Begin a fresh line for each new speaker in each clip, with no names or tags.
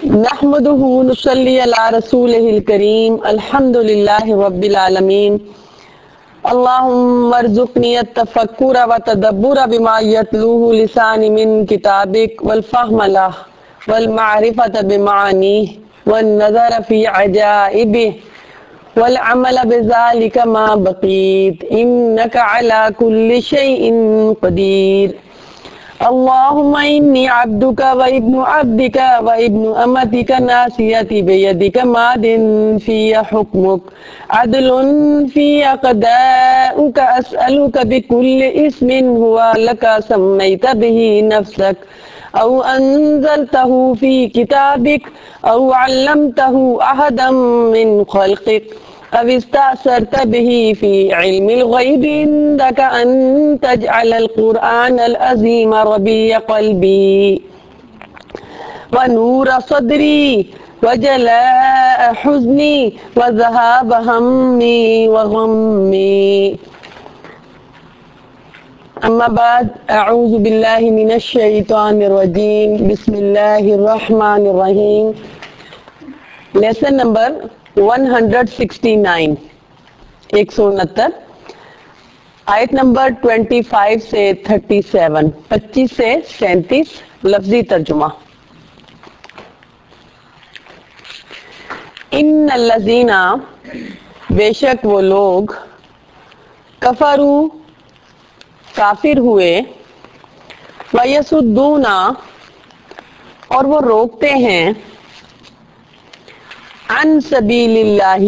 نحمده نصلي على رسوله الكريم الحمد لله رب العالمين اللهم ارزقني التفكر والتدبر بما يتلوه لساني من كتابك والفهم له والمعرفة بمعانيه والنظر في عجائبه والعمل بذلك ما بقيت إنك على كل شيء قدير اللهم إني عبدك وابن عبدك وابن أمتك ناصيتي بيدك ماض في حكمك عدل في قضاؤك أسألك بكل اسم هو لك سميت به نفسك أو أنزلته في كتابك أو علمته أحدا من خلقك أو استأثرت به في علم الغيب عندك أن تجعل القرآن العظيم ربيع قلبي ونور صدري وجلاء حزني وذهاب همي وغمي أما بعد أعوذ بالله من الشيطان الرجيم بسم الله الرحمن الرحيم لیسن نمبر 169 169 آیت نمبر 25 سے 37 25 سے 37 لفظی ترجمہ ان الذین بے شک وہ لوگ کفروا کافر ہوئے ویصدون اور وہ روکتے ہیں عن سبیل اللہ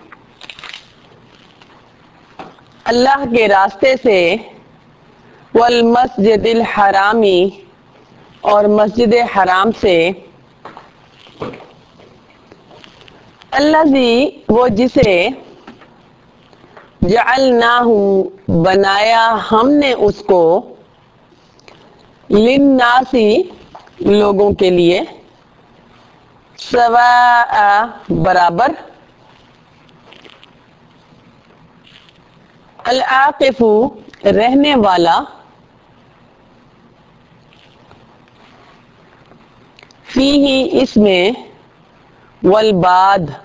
اللہ کے راستے سے والمسجد الحرامی اور مسجد حرام سے الذی وہ جسے جعلناہ بنایا ہم نے اس کو للناسی لوگوں کے لیے سواء برابر العاقف رہنے والا فیہ اس میں والباد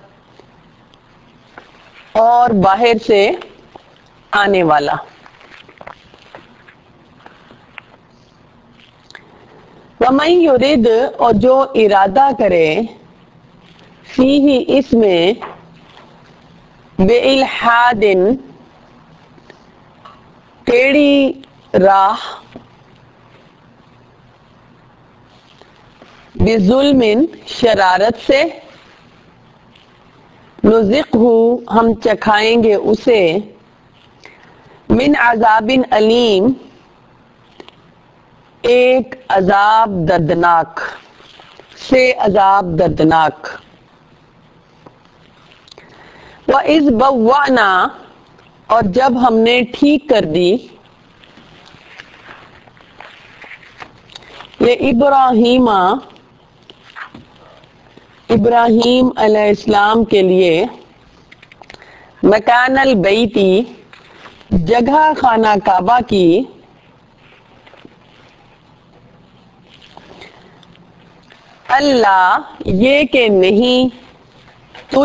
اور باہر سے آنے والا وَمَن یرد اور جو ارادہ کرے فیہ اس میں بِإِلْحَادٍ ٹیڑھی راہ بظلم شرارت سے نذقہ ہم چکھائیں گے اسے من عذاب علیم ایک عذاب دردناک سے عذاب دردناک وَإِذْ بَوَّأْنَا اور جب ہم نے ٹھیک کر دی یہ ابراہیم علیہ السلام کے لیے مکان البیتی جگہ خانہ کعبہ کی اللہ یہ کہ نہیں تو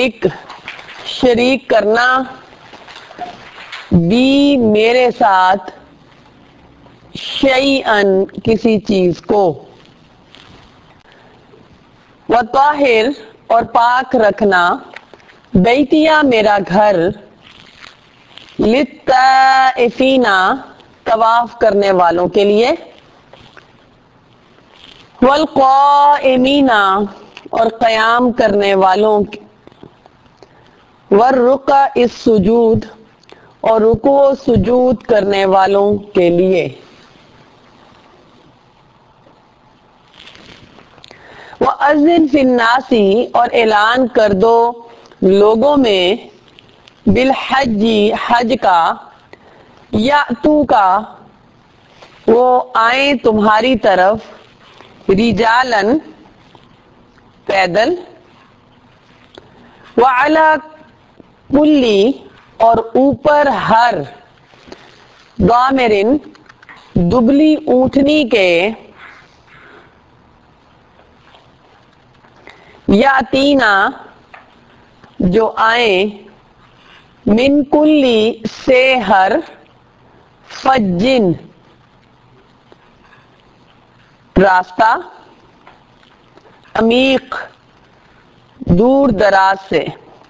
شریک کرنا بھی میرے ساتھ شیئن کسی چیز کو وطاہر اور پاک رکھنا بیتیا میرا گھر للطائفین طواف کرنے والوں کے لیے والقائمین اور قیام کرنے والوں والرکع السجود اور رکوع و سجود کرنے والوں کے لیے وَأَذِّن فِي النَّاسِ اور اعلان کر دو لوگوں میں بالحج حج کا یاتو کا وہ آئیں تمہاری طرف رجالن پیدل وعلی کلی اور اوپر ہر ضامرن دبلی اونٹنی کے یاتینا جو آئیں من کلی سے ہر فجن راستہ عمیق دور دراز سے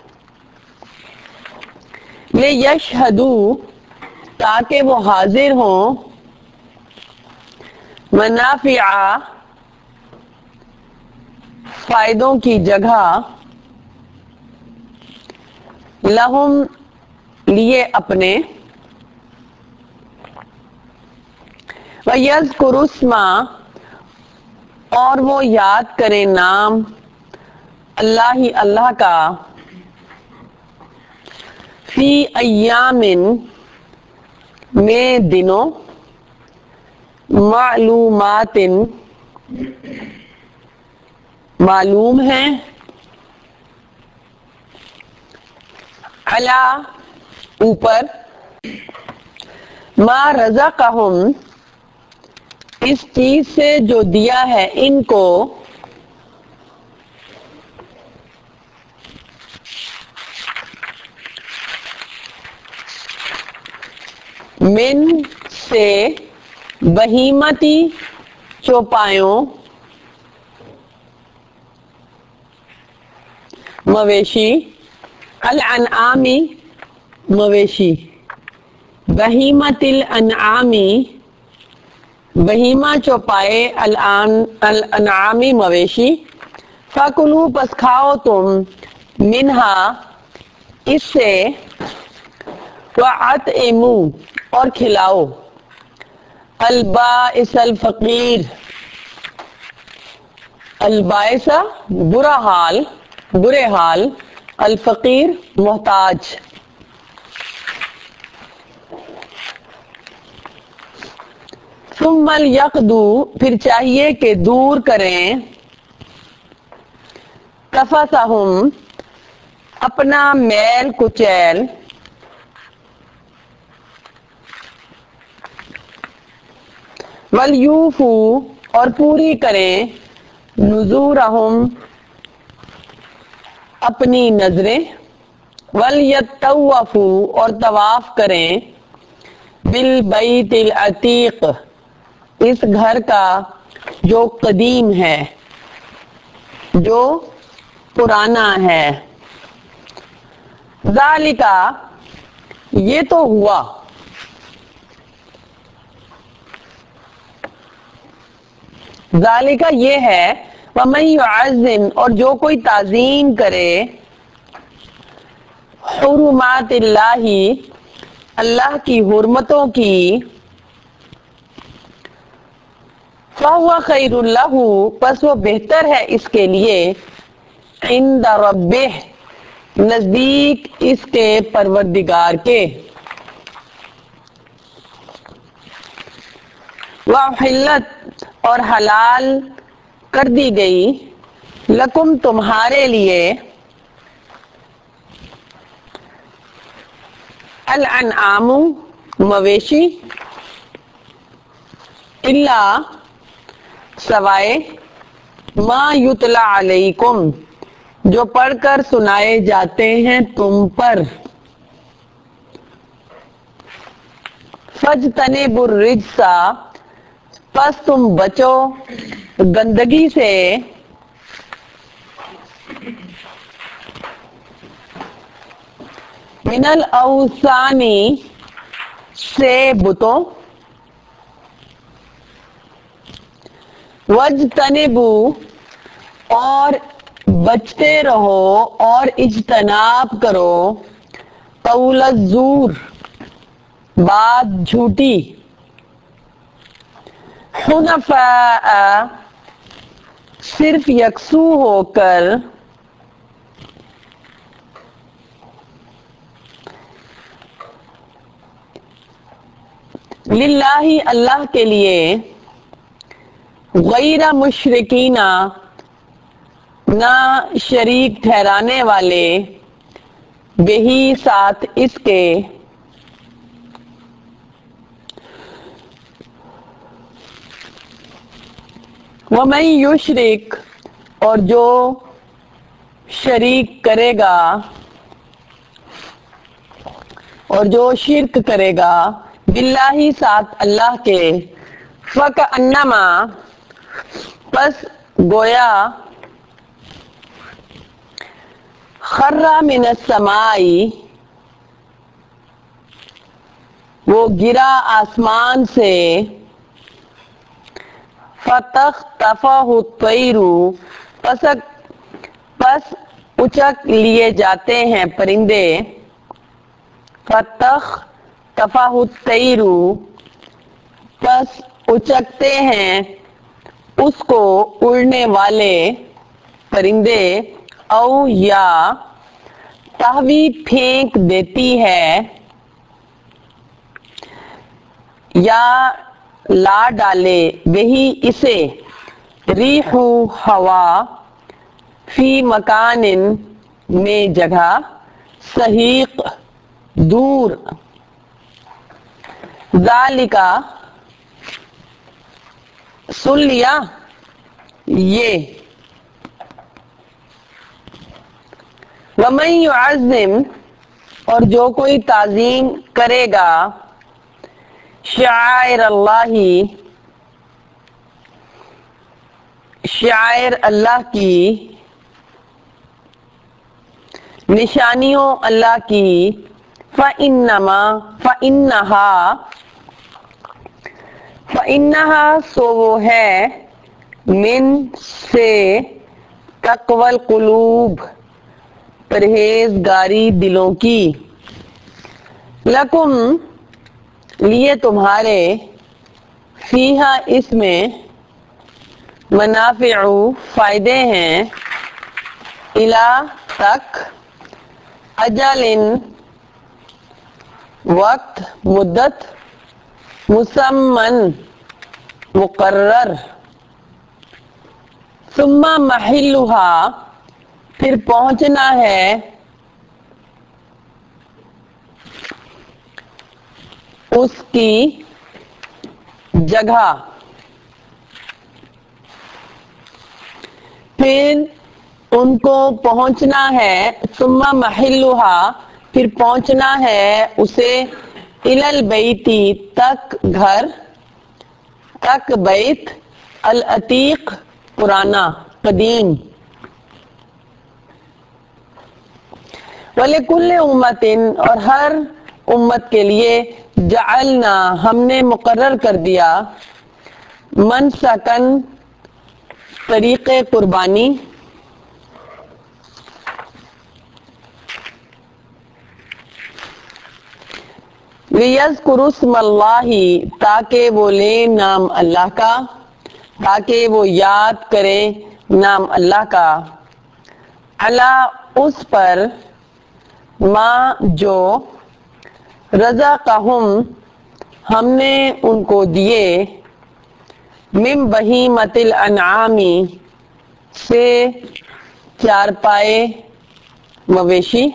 لیشہدوا تاکہ وہ حاضر ہوں منافع فائدوں کی جگہ لہم لیے اپنے وَيَذْكُرُوا اسْمَ اور وہ یاد کریں نام اللہ کا فی ایام میں دنوں معلومات معلوم ہیں علی اوپر ما رزقہم اس چیز سے جو دیا ہے ان کو من سے بہیمتی چوپایوں مویشی الانعامی مویشی بہیمت الانعامی بہیمہ چوپائے الانعامی مویشی فَكُلُوا پس کھاؤ تم منہا اس سے وَأَطْعِمُوا اور کھلاؤ البائس الفقیر البائس برے حال الفقیر محتاج ثم لیقضوا پھر چاہیے کہ دور کریں تفثہم اپنا میل کچیل ولیوفوا اور پوری کریں نذورہم اپنی نذریں ولیطوفوا اور طواف کریں بالبیت العتیق اس گھر کا جو قدیم ہے جو پرانا ہے ذالک یہ تو ہوا ذالک یہ ہے وَمَن يُعَظِّمْ اور جو کوئی تعظیم کرے حرمات اللہ اللہ کی حرمتوں کی فَهُوَ خَيْرٌ لَهُ پس وہ بہتر ہے اس کے لیے عند ربہ نزدیک اس کے پروردگار کے وَأُحِلَّتْ اور حلال کر دی گئی لکم تمہارے لیے الانعام مویشی الا سوائے ما یتلی علیکم جو پڑھ کر سنائے جاتے ہیں تم پر فاجتنبوا الرجس پس تم بچو گندگی سے من الاوثان سے بتوں واجتنبوا اور بچتے رہو اور اجتناب کرو قول الزور بات جھوٹی حنفاء صرف یکسو ہو کر للہ اللہ کے لیے غیر مشرکین نہ شریک ٹھہرانے والے بہی ساتھ اس کے وَمَن یشرک اور جو شریک کرے گا اور جو شرک کرے گا باللہ ساتھ اللہ کے فکأنما پس گویا خر من السماء وہ گرا آسمان سے فتخطفہ الطیر پس اچک لیے جاتے ہیں پرندے فتخطفہ الطیر پس اچکتے ہیں اس کو اڑنے والے پرندے او یا تہوی پھینک دیتی ہے یا لا ڈالے وہی اسے ریح ہوا فی مکان میں جگہ سحیق دور ذالکا سن لیا یہ ومن یعظم اور جو کوئی تعظیم کرے گا شعائر اللہ شعائر اللہ کی نشانیوں اللہ کی فإنہا سو وہ ہے من سے تقوی القلوب پرہیزگاری دلوں کی لکم لیے تمہارے فیہا اس میں منافع فائدے ہیں الی تک اجل وقت مدت مسمن مقرر ثم محلها پھر پہنچنا ہے اس کی جگہ پھر ان کو پہنچنا ہے ثم محلها پھر پہنچنا ہے اسے الی البیت تک گھر تک بیت العتیق پرانا قدیم وَلِكُلِّ أُمَّةٍ اور ہر امت کے لیے جعلنا ہم نے مقرر کر دیا منسکن طریق قربانی لِيَذْكُرُوا اسْمَ اللَّهِ تاکہ وہ لیں نام اللہ کا تاکہ وہ یاد کریں نام اللہ کا علی اس پر ما جو رزقہم ہم نے ان کو دیے من بہیمۃ الانعام سے چارپائے مویشی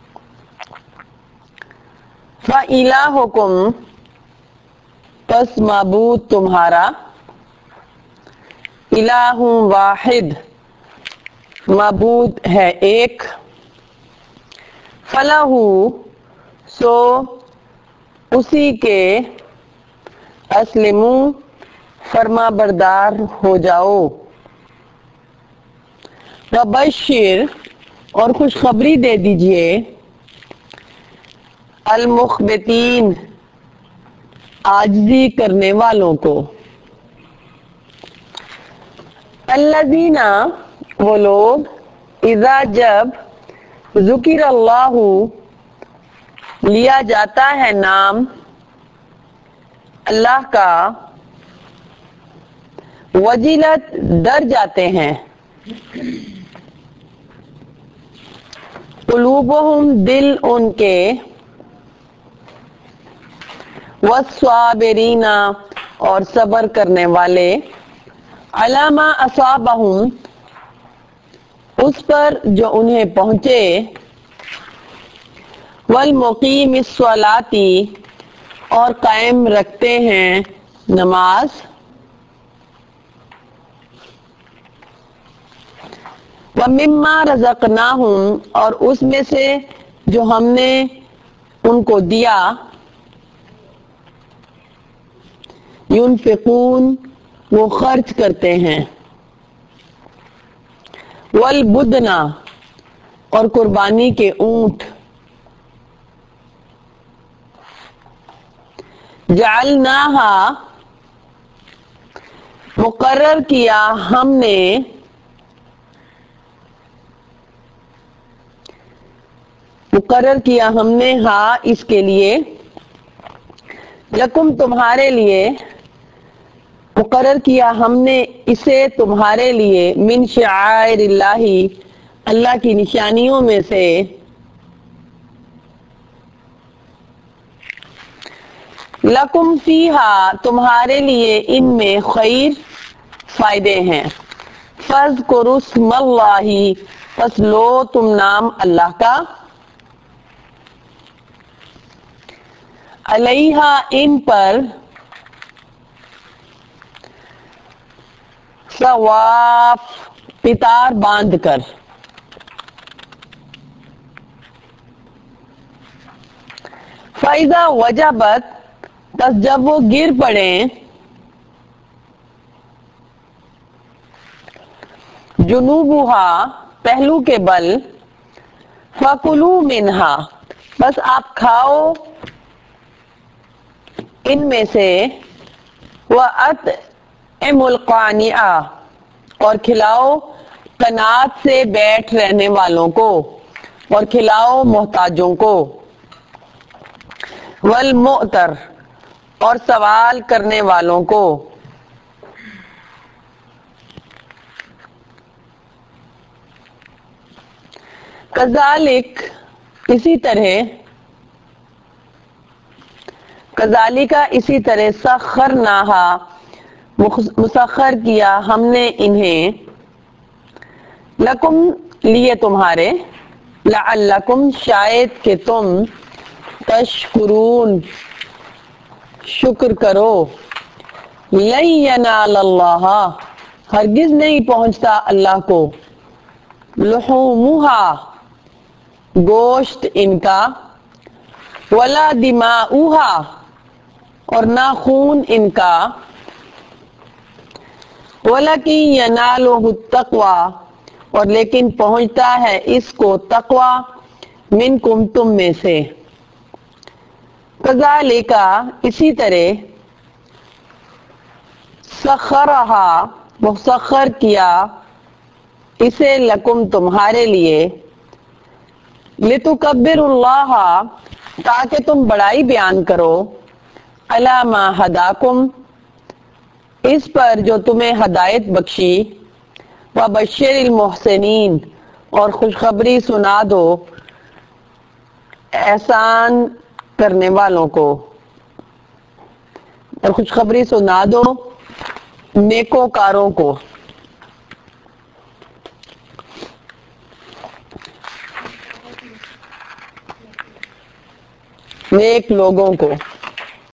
فَإِلَٰهُكُمْ پس معبود تمہارا الہ واحد معبود ہے ایک فَلَہُ سو اسی کے اسلموا فرما بردار ہو جاؤ وبشر اور خوشخبری دے دیجئے المخبتین عاجزی کرنے والوں کو الذین وہ لوگ اذا جب ذکر اللہ لیا جاتا ہے نام اللہ کا وجلت ڈر جاتے ہیں قلوبہم دل ان کے والصابرین اور صبر کرنے والے علی ما اصابہم اس پر جو انہیں پہنچے والمقیم الصلاۃ اور قائم رکھتے ہیں نماز وَمِمَّا رَزَقْنَاهُمْ اور اس میں سے جو ہم نے ان کو دیا، ينفقون وہ خرچ کرتے ہیں، والبدن اور قربانی کے اونٹ، جعلناہا مقرر کیا ہم نے، ہاں اس کے لیے، لکم تمہارے لیے، مقرر کیا ہم نے اسے تمہارے لیے، من شعائر اللہ اللہ کی نشانیوں میں سے، لکم فیہا تمہارے لیے ان میں خیر فائدے ہیں، فاذکروا اسم اللہ پس لو تم نام اللہ کا، علیہا ان پر، صواف پتار باندھ کر، فَإِذَا وَجَبَتْ پس جب وہ گر پڑیں، جنوبہا پہلو کے بل، فَكُلُوا مِنْهَا بس آپ کھاؤ ان میں سے، وَأَطْعِمُوا الْقَانِعَ اور کھلاؤ قناعت سے بیٹھ رہنے والوں کو، اور کھلاؤ محتاجوں کو، والمؤتر اور سوال کرنے والوں کو، کذالک اسی طرح، کذالک اسی طرح، سخرناہا مسخر کیا ہم نے انہیں، لکم لیے تمہارے، لعلکم شاید کہ تم، تشکرون شکر کرو، لن ینال اللہ ہرگز نہیں پہنچتا اللہ کو، لحومہا گوشت ان کا، ولا دماؤہا اور نہ خون ان کا، ولیکن ینالہ التقوی اور لیکن پہنچتا ہے اس کو تقوی، منکم تم میں سے، کذالک اسی طرح، سخرہا مسخر کیا اسے، لکم تمہارے لیے، لتکبروا اللہ تاکہ تم بڑائی بیان کرو، علی ما ھداکم اس پر جو تمہیں ہدایت بخشی، وبشر المحسنین اور خوشخبری سنا دو احسان کرنے والوں کو، اور خوشخبری سنا دو نیکوکاروں کو، نیک لوگوں کو۔